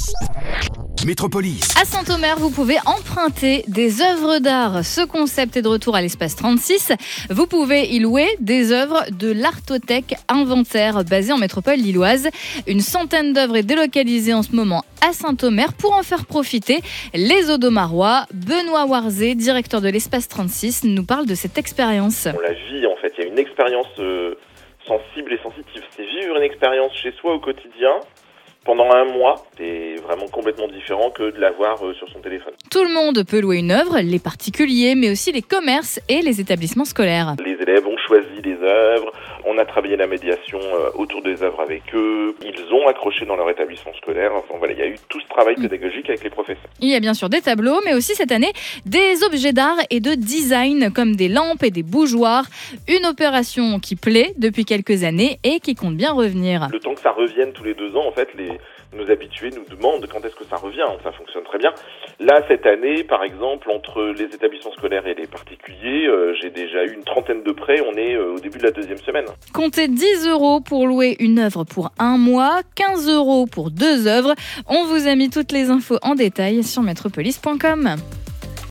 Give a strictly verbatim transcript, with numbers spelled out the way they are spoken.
Métropolis. À Saint-Omer, vous pouvez emprunter des œuvres d'art. Ce concept est de retour à l'espace trente-six. Vous pouvez y louer des œuvres de l'Artothèque Inventaire, basée en métropole lilloise. Une centaine d'œuvres est délocalisée en ce moment à Saint-Omer pour en faire profiter les Audomarois. Benoît Warzé, directeur de l'espace trente-six, nous parle de cette expérience. On la vit en fait, il y a une expérience euh, sensible et sensitive. C'est vivre une expérience chez soi au quotidien. Pendant un mois, c'est vraiment complètement différent que de l'avoir euh, sur son téléphone. Tout le monde peut louer une œuvre, les particuliers, mais aussi les commerces et les établissements scolaires. Les élèves ont choisi des œuvres, on a travaillé la médiation euh, autour des œuvres avec eux, ils ont accroché dans leur établissement scolaire. Enfin voilà, il y a eu tout ce travail pédagogique avec les professeurs. Il y a bien sûr des tableaux, mais aussi cette année, des objets d'art et de design, comme des lampes et des bougeoirs. Une opération qui plaît depuis quelques années et qui compte bien revenir. Le temps que ça revienne tous les deux ans, en fait, les, nos habitués nous demandent quand est-ce que ça revient. Ça fonctionne très bien. Là, cette année, par exemple, entre les établissements scolaires et les particuliers, euh, j'ai déjà eu une trentaine de prêts. On est euh, au début de la deuxième semaine. Comptez dix euros pour louer une œuvre pour un mois, quinze euros pour deux œuvres. On vous a mis toutes les infos en détail sur métropolis point com.